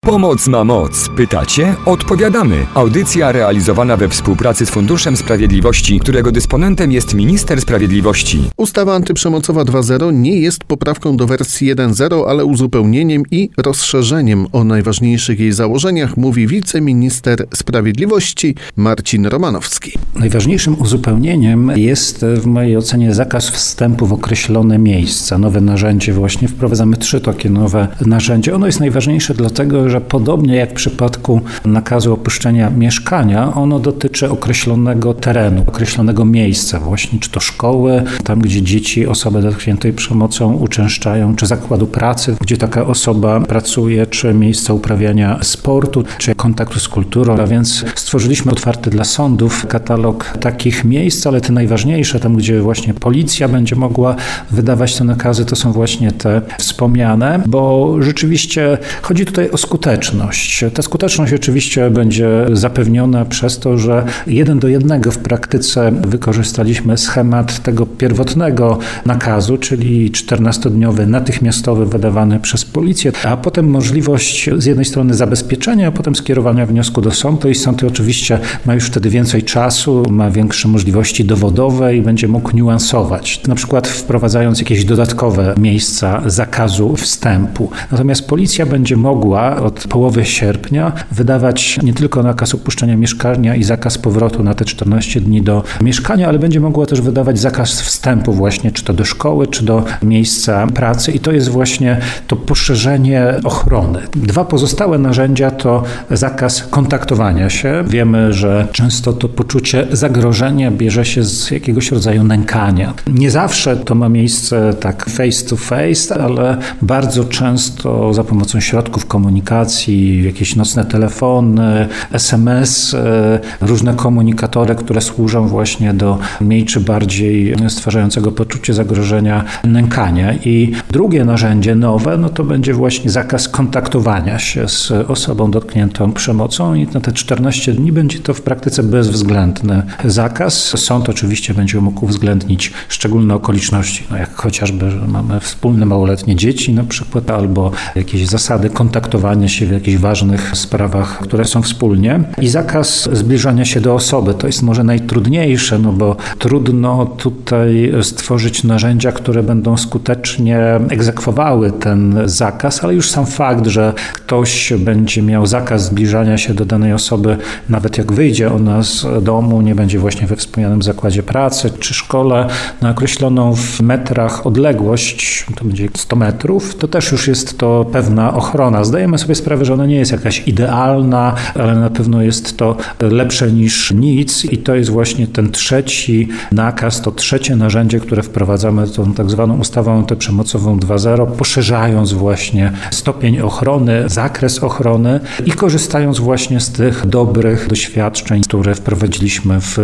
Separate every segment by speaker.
Speaker 1: Pomoc ma moc. Pytacie? Odpowiadamy. Audycja realizowana we współpracy z Funduszem Sprawiedliwości, którego dysponentem jest Minister Sprawiedliwości.
Speaker 2: Ustawa antyprzemocowa 2.0 nie jest poprawką do wersji 1.0, ale uzupełnieniem i rozszerzeniem. O najważniejszych jej założeniach mówi wiceminister sprawiedliwości Marcin Romanowski.
Speaker 3: Najważniejszym uzupełnieniem jest w mojej ocenie zakaz wstępu w określone miejsca. Nowe narzędzie właśnie wprowadzamy 3 takie nowe narzędzia. Ono jest najważniejsze dlatego, że podobnie jak w przypadku nakazu opuszczenia mieszkania, ono dotyczy określonego terenu, określonego miejsca właśnie, czy to szkoły, tam gdzie dzieci osoby dotkniętej przemocą uczęszczają, czy zakładu pracy, gdzie taka osoba pracuje, czy miejsca uprawiania sportu, czy kontaktu z kulturą. A więc stworzyliśmy otwarty dla sądów katalog takich miejsc, ale te najważniejsze, tam gdzie właśnie policja będzie mogła wydawać te nakazy, to są właśnie te wspomniane, bo rzeczywiście chodzi tutaj o skuteczność. Ta skuteczność oczywiście będzie zapewniona przez to, że 1 do 1 w praktyce wykorzystaliśmy schemat tego pierwotnego nakazu, czyli 14-dniowy, natychmiastowy, wydawany przez policję, a potem możliwość z jednej strony zabezpieczenia, a potem skierowania wniosku do sądu i sąd oczywiście ma już wtedy więcej czasu, ma większe możliwości dowodowe i będzie mógł niuansować, na przykład wprowadzając jakieś dodatkowe miejsca zakazu wstępu. Natomiast policja będzie mogła od połowy sierpnia wydawać nie tylko nakaz opuszczenia mieszkania i zakaz powrotu na te 14 dni do mieszkania, ale będzie mogła też wydawać zakaz wstępu właśnie, czy to do szkoły, czy do miejsca pracy i to jest właśnie to poszerzenie ochrony. 2 pozostałe narzędzia to zakaz kontaktowania się. Wiemy, że często to poczucie zagrożenia bierze się z jakiegoś rodzaju nękania. Nie zawsze to ma miejsce tak face to face, ale bardzo często za pomocą środków komunikacji, jakieś nocne telefony, SMS, różne komunikatory, które służą właśnie do mniej czy bardziej stwarzającego poczucie zagrożenia nękania. I drugie narzędzie nowe, no to będzie właśnie zakaz kontaktowania się z osobą dotkniętą przemocą i na te 14 dni będzie to w praktyce bezwzględny zakaz. Sąd oczywiście będzie mógł uwzględnić szczególne okoliczności, no jak chociażby, że mamy wspólne małoletnie dzieci na przykład, albo jakieś zasady kontaktowania się w jakichś ważnych sprawach, które są wspólnie. I zakaz zbliżania się do osoby. To jest może najtrudniejsze, no bo trudno tutaj stworzyć narzędzia, które będą skutecznie egzekwowały ten zakaz, ale już sam fakt, że ktoś będzie miał zakaz zbliżania się do danej osoby, nawet jak wyjdzie ona z domu, nie będzie właśnie we wspomnianym zakładzie pracy czy szkole, na określoną w metrach odległość, to będzie 100 metrów, to też już jest to pewna ochrona. Zdajemy sobie sprawę, że ona nie jest jakaś idealna, ale na pewno jest to lepsze niż nic i to jest właśnie ten trzeci nakaz, to trzecie narzędzie, które wprowadzamy tą tak zwaną ustawą antyprzemocową 2.0, poszerzając właśnie stopień ochrony, zakres ochrony i korzystając właśnie z tych dobrych doświadczeń, które wprowadziliśmy w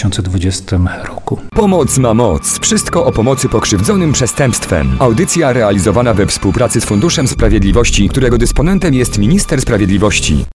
Speaker 3: 2020 roku.
Speaker 1: Pomoc ma moc. Wszystko o pomocy pokrzywdzonym przestępstwem. Audycja realizowana we współpracy z Funduszem Sprawiedliwości, którego dysponentem jest Minister Sprawiedliwości.